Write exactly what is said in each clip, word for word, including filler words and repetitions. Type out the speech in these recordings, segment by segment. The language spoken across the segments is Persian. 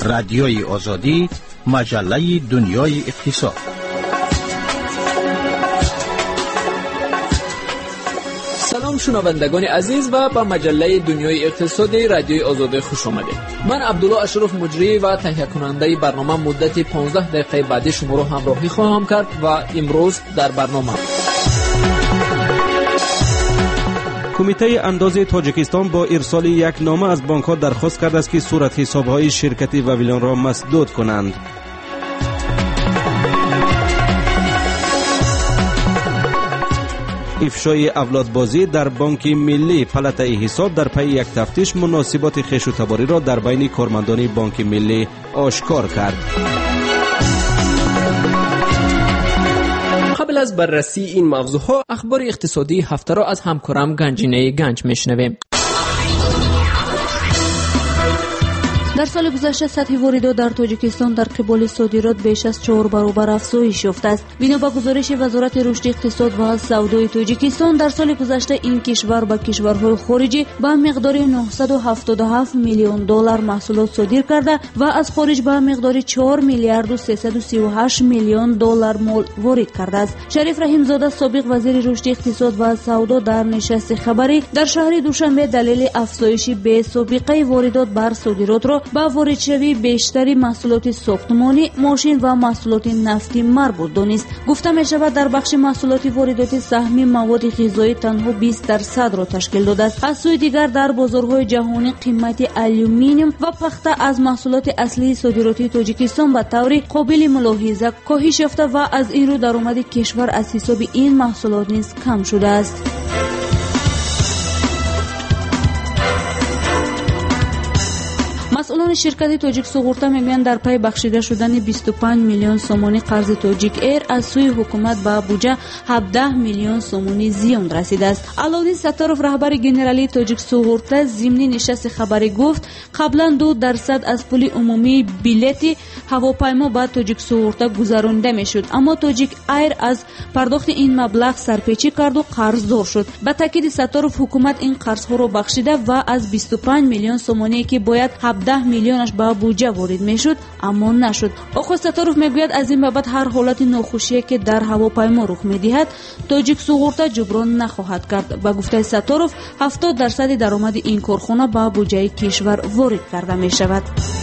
رادیوی آزادی، مجله دنیای اقتصاد. سلام شنوندگان عزیز و با مجله دنیای اقتصادی رادیوی آزادی خوش آمدید. من عبدالله اشرف مجری و تهیه کننده برنامه مدت پانزده دقیقه بعدی شما را همراهی خواهم کرد و امروز در برنامه کمیته انداز تاجیکستان با ارسال یک نامه از بانک‌ها درخواست کرده است که صورت حساب‌های شرکت واویلان را مسدود کنند. افشای اولادبازی در بانک ملی، پلاتای حساب در پی یک تفتیش مناسبات خویش و تباری را در بین کارمندان بانک ملی آشکار کرد. قبل از بررسی این موضوعها اخبار اقتصادی هفته را از همکارم گنجینه گنج میشنویم. در سال گذشته سطح واردات در تاجیکستان در قبال صادرات بیش از چهار برابر افزایش یافته است. بنا به گزارش وزارت رشد اقتصاد و سودای تاجیکستان، در سال گذشته این کشور به کشورهای خارجی به مقدار نهصد و هفتاد و هفت میلیون دلار محصولات صادر کرده و از خارج به مقدار چهار میلیارد و سیصد و سی و هشت میلیون دلار مال وارد کرده است. شریف رحیم زاده، سابق وزیر رشد اقتصاد و سودا، در نشست خبری در شهر دوشنبه دلیل افزایش بی سابقه واردات بر صادرات را با واردشوی بیشتری محصولات ساختمانی، ماشین و محصولات نفتی مربوط دانست. گفته می شود در بخش محصولات وارداتی سهم مواد غذایی تنها بیست درصد را تشکیل داده است. از سوی دیگر در بازارهای جهانی قیمت آلومینیوم و پخته از محصولات اصلی صادراتی تاجیکستان به طور قابل ملاحظه کاهش یافته و از این رو درآمد کشور از حساب این محصولات نیز کم شده است. مسئولان شرکت تاجیک سوغورتا میگویند در پی بخشیده شدن بیست و پنج میلیون سومانی قرض تاجیک ایر از سوی حکومت به بودجه هفده میلیون سومانی زیان رسیده است. علادین ستارов، رهبر گنرالی تاجیک سوغورتا، ضمن نشست خبری گفت قبلا دو درصد از پول عمومی بلیت هواپیما به تاجیک سوغورتا گذرانده میشد، اما تاجیک ایر از پرداخت این مبلغ سرپیچی کرد و قرضدار شد. به تاکید ستارov، حکومت این قرضها را بخشیده و از بیست و پنج میلیون سومانی که باید هفده میلیونش به بودجه وارد میشد اما نشد. آقای ستارov میگوید از این بابت هر حالت ناخوشی که در هواپیما رخ میدهد تاجیک سوغورتا جبران نخواهد کرد. به گفته ستارov، هفتاد درصد درآمد این کارخانه به بودجه کشور وارد کرده می شود.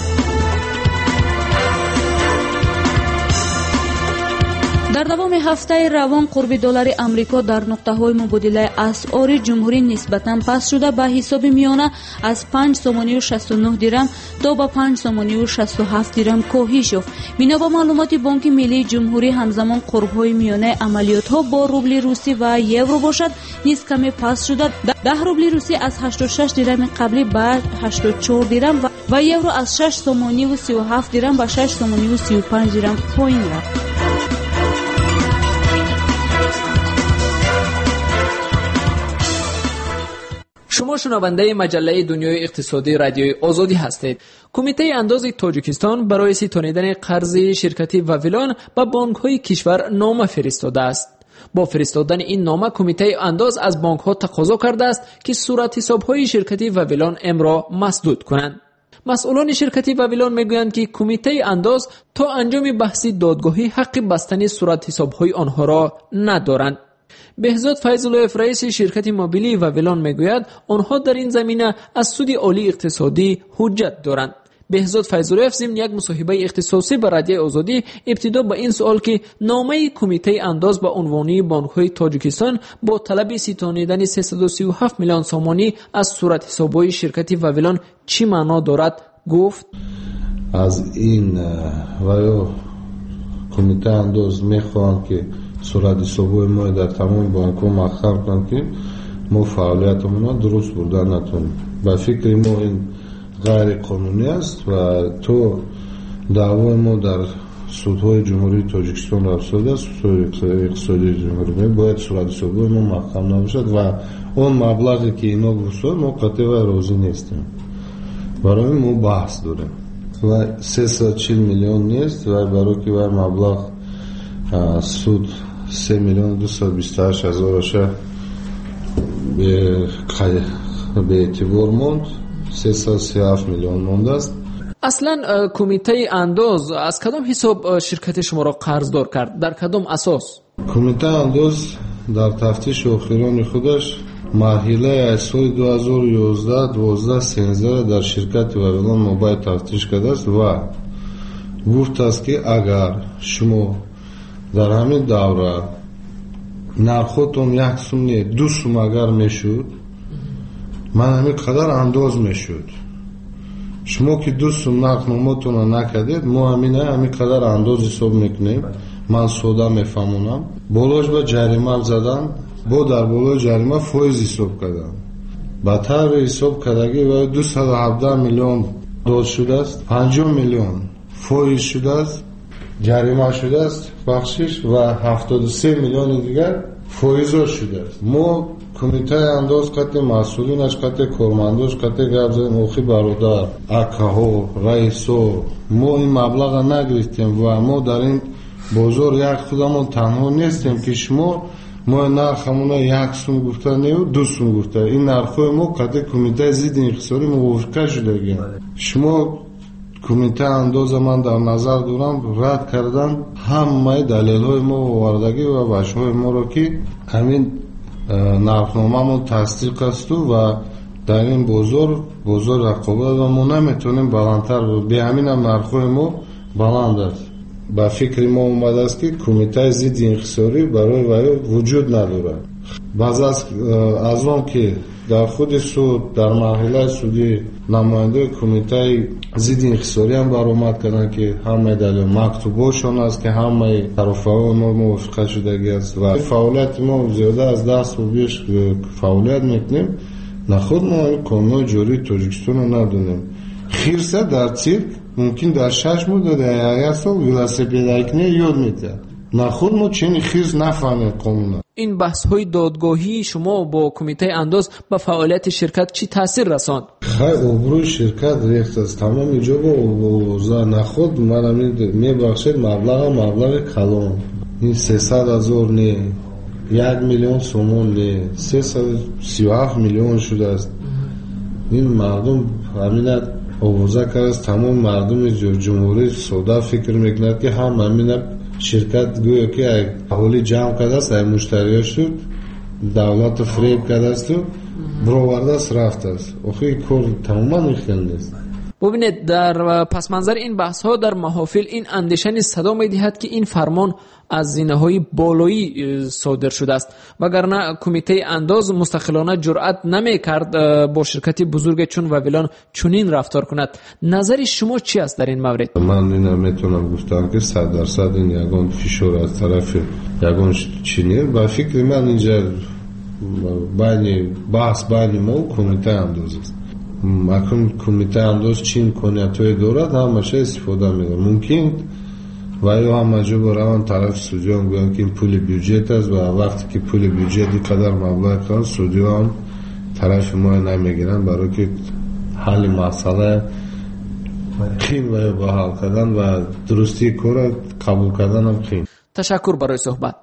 در دوام هفته روان قرب دلار امریکا در نقطه‌های مبادله اسعار جمهوری نسبتاً پست شده به حساب میانه از پنج سومانی و شصت و نه درم تا به پنج سومانی و شصت و هفت درم کاهش یافت. بنا به معلومات بانک ملی جمهوری، همزمان قرب‌های میانه عملیات‌ها با روبل روسی و یورو باشد نیز کمی پست شده. ده روبل روسی از هشتاد و شش درم قبلی به هشتاد و چهار درم و یورو از شش سومانی و سی و هفت درم به شش سومانی و سی و پنج درم پایین رفت. شما شنونده مجله دنیای اقتصادی رادیوی آزادی هستید. کمیته انداز تاجیکستان برای ستانیدن قرض شرکت واویلان به بانک‌های کشور نامه فرستاده است. با فرستادن این نامه کمیته انداز از بانک‌ها تقاضا کرده است که صورت حساب‌های شرکت واویلان امرا مسدود کنند. مسئولان شرکت واویلان میگویند که کمیته انداز تا انجام بحث دادگاهی حق بستن صورت حساب‌های آنها را ندارند. بهزاد فیض‌الله، رئیس شرکت موبیلی واویلان میگوید آنها در این زمینه از سود عالی اقتصادی حجت دارند. بهزاد فیض‌الله ضمن یک مصاحبه اختصاصی با رادیو آزادی ابتدا با این سوال که نامه کمیته انداز به عنوان بانک‌های تاجیکستان با طلب ستانیدن سیصد و سی و هفت میلیون سومانی از صورت حساب‌های شرکت واویلان چی معنا دارد گفت: از این وایو کمیته انداز میخواهند که صورت حساب‌های ما در تمام بانک‌ها مخفف کنند که ما فعالیتمون را درست بردن نتونیم. به فکر ما این غیر قانونی است و تو دعوای ما در سودهای جمهوری تاجیکستان افتاده است. سود اقتصادی جمهوری باید صورت حساب‌های ما مخفف نباشد و اون مبلغی که اینا گفتن ما قطعا راضی نیستیم. برای ما بحث داریم و سیصد و چهل میلیون نیست و برای که بر مبلغ سود سه میلیون دویست و بیست و هشت هزارش به به اعتبار موند، سیصد و سی و هفت میلیون مونده است. اصلا کمیته اندوز از کدام حساب شرکت شما را قرضدار کرد؟ در کدام اساس؟ کمیته اندوز در تفتیش اخیران خودش مرحله از سال دو هزار و یازده دوازده سیزده در شرکت وавилон موبایل تفتیش کرده است و گفت است که اگر شما در همین دوره نرخوتون یک سوم نه دو سوم اگر میشد من همین قدر انداز میشد. شما که دو سوم نرخ نماتون رو نکردید ما همین همین قدر انداز حساب میکنیم. من سودا میفهمونم بالاش با جریمه زدن با در بالای جریمه فایز حساب کردن با طرح حساب کردگی و دویست و هفده میلیون داد شده است، پنجاه میلیون فایز شده است، جریمه شده است بخشش و هفتاد و سه میلیون دیگر فایزا شده است. ما کمیته انداز قطع مسئولینش قطع کارمنداش قطع گرزن اوخی برادر اکاها رئیسو ما این مبلغ نگرفتیم و ما در این بازار یک خودمون تنها نیستیم که شما ما نرخمون یک سوم گفته نیو دو سوم گفته. این نرخای ما قطع کمیته ضد انحصاری موافقه شده گیم. شما کمیته انداز من در نظر دارم رد کردن همه دلیل های ما آوردگی و بخش های ما را که همین نرخنامه ما تصدیق است و در این بازار بازار رقابت و ما نمیتونیم بلندتر به همین هم نرخای ما بلند است. با فکر ما اومده است که کمیته ضد انحصاری برای وی وجود نداره. بعض از از اون که در خود سود در مرحله سودی نماینده کمیته ضد انحصاری هم برآمد کردن که همه دلیل مکتوباشون است که همه طرف‌ها ما موافقه شدگی است و فعالیت ما زیاده از ده سال بیش فعالیت میکنیم. نه خود ما قانون جاری تاجیکستان رو ندونیم. خیرسه در چیرک ممکن در شش ماه در یک سال ولاسپید کنه یاد میده. نه خود ما چنین خیز نفهمیم قانون. این بحث های دادگاهی شما با کمیته انداز به فعالیت شرکت چی تاثیر رساند؟ خیلی آبروی شرکت ریخت است. تمام اینجا با اوضاع نخود من میبخشید مبلغ مبلغ کلان این سیصد هزار نه یک میلیون سومون نه سیصد و سی و هفت میلیون شده است. این مردم همینت آوازه کرد است. تمام مردم جمهوری سودا فکر میکند که هم همینت شرکت گویا که حوالی جمع کرده است های مشتریاش تو دولت فریب کرده است و برآورده است رفت است. آخه کار تماما ریختن نیست. ببینید در پس منظر این بحث ها در محافل این اندیشه صدا می دهد که این فرمان از زینه های بالایی صادر شده است وگرنه کمیته انداز مستقلانه جرأت نمی کرد با شرکت بزرگ چون وавилон چنین رفتار کند. نظر شما چی است در این مورد؟ من این میتونم گفتم که صد درصد این یگان فشار از طرف یگان چینی با فکر من اینجا بین بحث بین ما و کمیته انداز است. اکنون کمیته انداز چین کنیتوی دارد همشه استفاده میده. ممکن و یا همه جا برای طرف سودیان گویم که این پول بیوجت است و وقتی که پول بیوجت قدر مبلغ کنند سودیان طرف ما نمیگیرن برای که حل مسئله خیم و با حل کردن و درستی کار قبول کردن هم خیم. تشکر برای صحبت.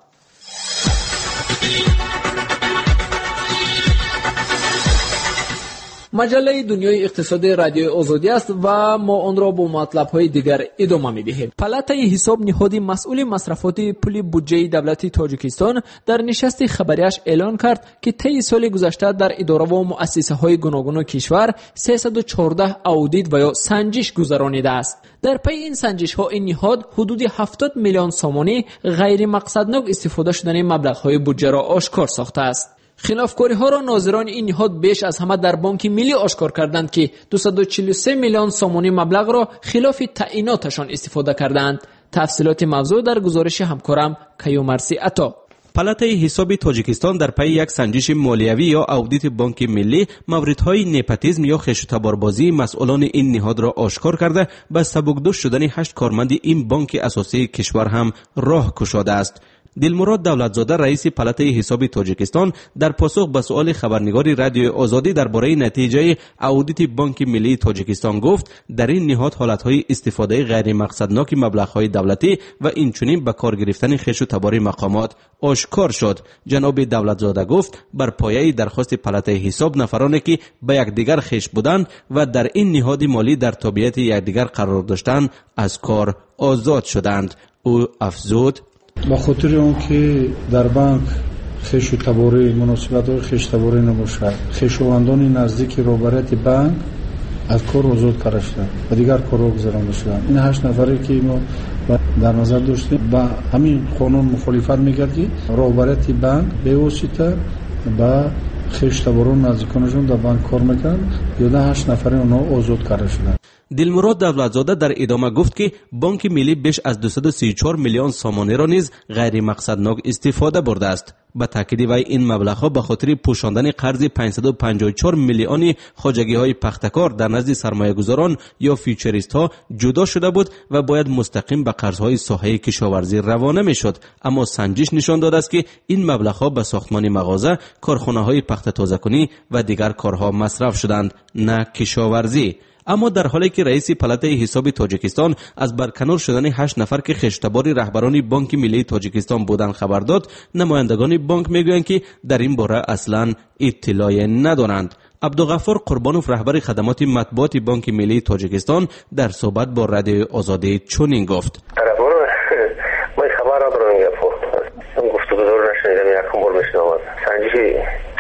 مجله دنیای اقتصادی رادیو آزادی است و ما آن را با مطلب‌های دیگر ادامه می‌دهیم. پالاتای حساب نهادی مسئول مصرفات پول بودجه دولت تاجیکستان در نشست خبریش اعلان کرد که طی سال گذشته در اداره و مؤسسه‌های گوناگون کشور سیصد و چهارده اودیت و یا سنجش گذرانیده است. در پی این سنجش‌ها این نهاد حدود هفتاد میلیون سامانی غیر مقصدناک استفاده شدن مبلغ‌های بودجه را آشکار ساخته است. خلافکاری ها را ناظران این نهاد بیش از همه در بانک ملی آشکار کردند که دویست و چهل و سه میلیون سامانی مبلغ را خلاف تعییناتشان استفاده کردند. تفصیلات موضوع در گزارش همکارم کیومرثی عطا. پالاتای حساب تاجیکستان در پی یک سنجش مالیوی یا اودیت بانک ملی موردهای نپاتیسم یا خشونت‌باربازی مسئولان این نهاد را آشکار کرده به سبکدوش شدن هشت کارمند این بانک اساسی کشور هم راه گشاده است. دلمراد دولتزاده رئیس پالاتای حساب تاجیکستان در پاسخ به سؤال خبرنگار رادیو آزادی درباره نتیجه اودیت بانک ملی تاجیکستان گفت در این نهاد حالتهای استفاده غیر مقصدناک مبلغ‌های دولتی و اینچنین به کار گرفتن خشونت‌بار مقامات آشکار آشکار شد. جناب دولتزاده گفت بر پایه درخواست پلاتای حساب نفرانی که به یکدیگر خویش بودند و در این نهاد مالی در تابعیت یکدیگر قرار داشتند از کار آزاد شدند. او افزود با خاطر اون که در بانک خویش و تباری مناسبت خویش تباری نباشد، خویشاوندان نزدیک روبرت بانک از کار آزاد کرده شدند و دیگر کار گذرانده شدند. این هشت نفری که ما در نظر داشتیم با همین قانون مخالفت میکرد که روبرت بانک به واسطه با خویش تباران نزدیکانشون در بانک کار میکنند. یا هشت نفری اونها آزاد کرده شدند. دلمراد دولتزاده در ادامه گفت که بانک ملی بیش از دویست و سی و چهار میلیون سامانه را نیز غیر مقصدناک استفاده برده است. به تاکید وی این مبلغ‌ها به خاطر پوشاندن قرض پانصد و پنجاه و چهار میلیونی خواجگی‌های پختکار در نزد سرمایه‌گذاران یا فیوچریست‌ها جدا شده بود و باید مستقیم به قرض‌های ساحه کشاورزی روانه می‌شد. اما سنجش نشان داده است که این مبلغ‌ها به ساختمان مغازه، کارخانه‌های پخت تازه‌کنی و دیگر کارها مصرف شدند، نه کشاورزی. اما در حالی که رئیس پلاتای حساب تاجیکستان از برکنار شدن هشت نفر که خشتباری رهبران بانک ملی تاجیکستان بودند خبر داد، نمایندگان بانک میگویند که در این باره اصلا اطلاعی ندارند. عبدالغفار قربانوف رهبر خدمات مطبوعات بانک ملی تاجیکستان در صحبت با رادیو آزادی چنین گفت: ما خبر ندارم یا فو گفت بزرگ نشنیدم یکم بار میشنوم سنجشی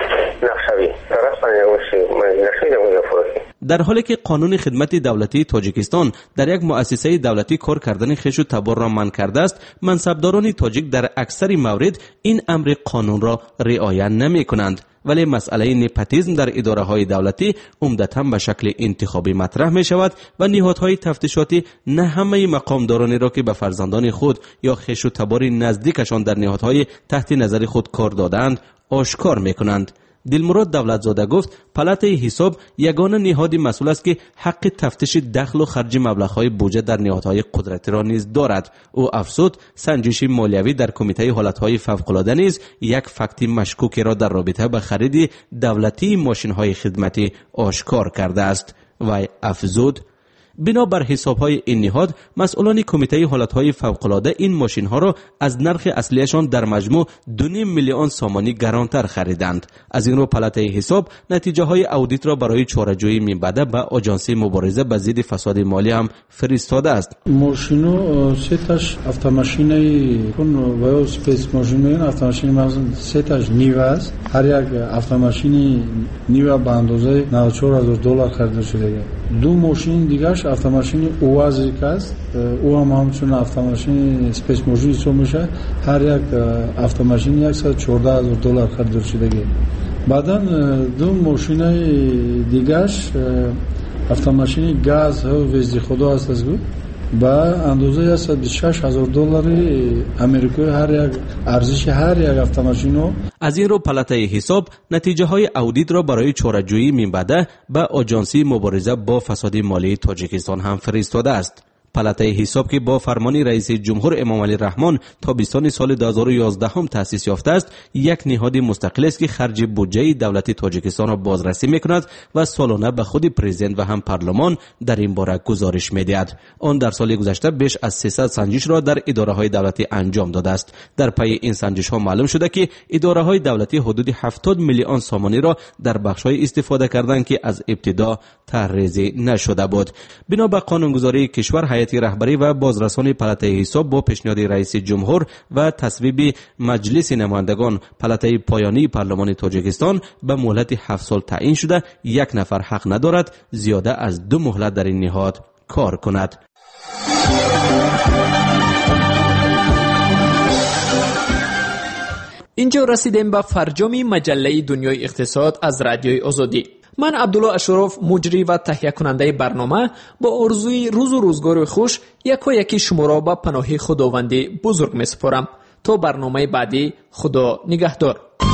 نقشوی طرف من نشنیدم یا فو. در حالی که قانون خدمت دولتی تاجیکستان در یک مؤسسه دولتی کار کردن خویش و تبار را منع کرده است، منصبداران تاجیک در اکثر موارد این امر قانون را رعایت نمی کنند. ولی مسئله نپوتیسم در اداره های دولتی عمدتاً به شکل انتخابی مطرح می شود و نهادهای تفتیشاتی نه همه مقامدارانی را که به فرزندان خود یا خویش و تبار نزدیکشان در نهادهای تحت نظر خود کار دادند آشکار می کنند. دلمراد دولتزاده گفت پلاتای حساب یگانه نهادی مسئول است که حق تفتیش دخل و خرج مبلغ‌های بودجه در نهادهای قدرتی را نیز دارد. او افزود سنجش مالیوی در کمیته حالتهای فوق‌العاده نیز یک فکت مشکوکی را در رابطه با خرید دولتی ماشین‌های خدمتی آشکار کرده است. و افزود بنابر حساب‌های این نهاد مسئولان کمیته حالتهای فوق‌العاده این ماشین‌ها را از نرخ اصلیشان در مجموع دو و نیم میلیون سامانی گرانتر خریدند. از این رو پلاتای حساب نتیجه‌های اودیت را برای چاره‌جویی می‌بده به آژانس مبارزه با ضد فساد مالی هم فرستاده است. ماشینو سه تاش автомашинai کن و اسپیس ماشین автомашини مازن سه تاش نیو است. هر یک автомашини نیو به اندازه نود و چهار هزار دلار خریده شده. دو ماشین دیگه‌اش автомашини УАЗик است. او هم همچون автомашини اسپیس ماشین حساب میشه. هر یک автомашини صد و چهارده هزار دلار خریده شده. بعداً دو ماشین دیگه‌اش автомашини گاز و وزدی خدا است از گفت با اندازه صد و بیست و شش هزار دلار امریکایی هر یک ارزش هر یک автомашину. از این رو پلاتای حساب نتیجه های اودیت را برای چاره‌جویی می‌بده به آژانس مبارزه با فساد مالی تاجیکستان هم فرستاده است. پلاتای حساب که با فرمان رئیس جمهور امام علی رحمان تابستان سال دو هزار و یازده هم تأسیس یافته است، یک نهاد مستقل است که خرج بودجه دولتی تاجیکستان را بازرسی میکند و سالانه به خود پرزیدنت و هم پارلمان در این باره گزارش میدهد. آن در سال گذشته بیش از سیصد سنجش را در اداره های دولتی انجام داده است. در پی این سنجش ها معلوم شده که اداره های دولتی حدود هفتاد میلیون سامانی را در بخش های استفاده کردند که از ابتدا طرح‌ریزی نشده بود. بنا به قانونگذاری کشور، هیئت رهبری و بازرسان پلاتای حساب با پیشنهاد رئیس جمهور و تصویب مجلس نمایندگان پلاتای پایانی پارلمان تاجیکستان به مهلت هفت سال تعیین شده. یک نفر حق ندارد زیاده از دو مهلت در این نهاد کار کند. اینجا رسیدیم به فرجام مجله دنیای اقتصاد از رادیوی آزادی. من عبدالله اشرف، مجری و تهیه کننده برنامه، با آرزوی روز و روزگار خوش یکا یکی شما را به پناه خداوند بزرگ می سپارم. تا برنامه بعدی، خدا نگهدار.